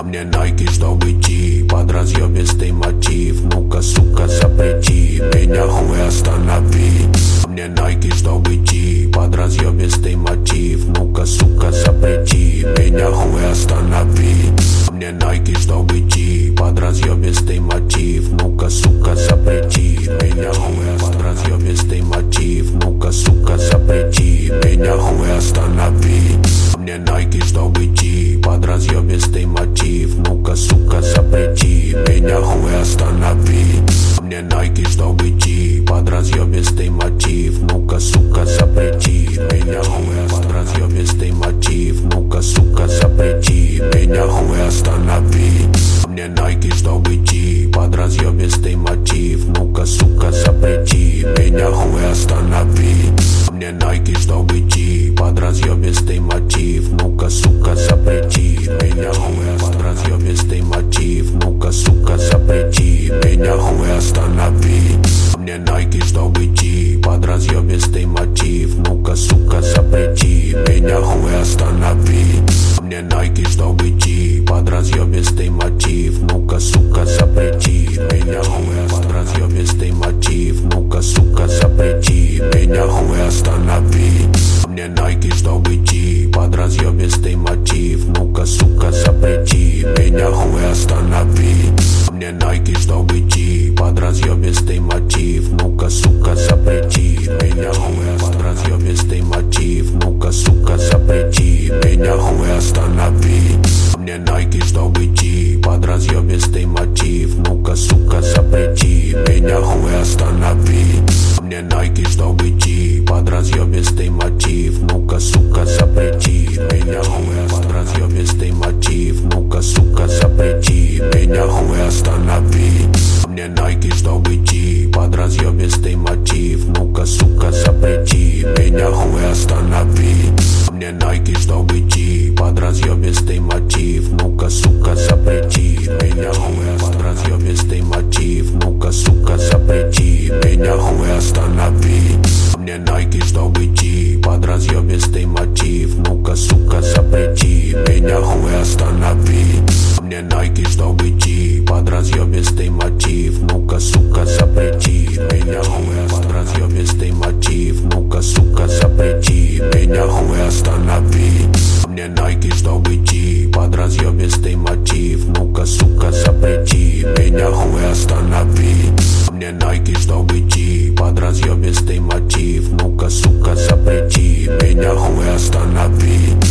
Мне найки, чтобы идти под разъебистый мотив. Ну-ка, сука, запрети меня, хуй останови. Мне найки, чтобы идти под разъебистый мотив. Ну-ка, сука, запрети меня, хуй останови. Мне найки, чтобы идти под разъебистый мотив. Ну-ка, сука, запрети меня, хуй под разъебистый мотив. Ну-ка, сука, запрети меня, хуй останови. Мне найки, чтобы идти под разъебистый мотив. Ну-ка, сука, запрети меня, хуй останови. Мне найки, чтобы идти под разъебистый мотив. Ну-ка, сука, запрети меня, хуй под разъебистый мотив. Ну-ка, сука, запрети меня, хуй останови. Мне найки, чтобы идти под разъебистый мотив. Ну-ка, сука, запрети меня, хуй останови. Мне найки, чтобы идти под разъебистый мотив. Ну-ка, сука, запрети меня, хуй под разъебистый мотив. Ну-ка, сука, запрети меня, хуй останови. Мне найки, чтобы идти под разъебистый мотив. Ну-ка, сука, запрети меня, хуй останови. Мне найки, чтобы идти под разъебистый мотив. Ну-ка, сука, запрети меня, хуй под разъебистый мотив. Ну-ка, сука, запрети меня, хуй останови. Мне найки, чтобы идти под разъебистый мотив. Ну-ка, сука, запрети меня, хуй останови. Мне найки, чтобы идти под разъебистый мотив. Ну-ка, сука, запрети меня, хуй под разъебистый мотив. Ну-ка, сука, запрети меня, хуй останови. Мне найки, чтобы идти под разъебистый мотив. Ну-ка, сука, запрети меня, хуй останови. Мне найки, чтобы идти под разъебистый мотив. Ну-ка, сука, запрети меня, хуй под разъебистый мотив. Ну-ка, сука, запрети меня, хуй останови. Мне найки, чтобы идти под разъебистый мотив. Ну-ка, сука, запрети меня, хуй останови. Мне найки, чтобы идти под разъебистый мотив. Ну-ка, сука, запрети меня, хуй под разъебистый мотив. Ну-ка, сука, запрети меня, хуй останови. Мне найки, чтобы идти под разъебистый мотив. Ну-ка, сука, запрети меня, хуй останови. Мне найки, чтобы идти под разъебистый мотив. Ну-ка, сука, запрети меня, хуй под разъебистый мотив. Ну-ка, сука, запрети меня, хуй останови. Мне найки, чтобы идти под разъебистый мотив. Ну-ка, сука, запрети меня, хуй останови. Мне найки, чтобы идти под разъебистый мотив. Ну-ка, сука, запрети меня, хуй останови.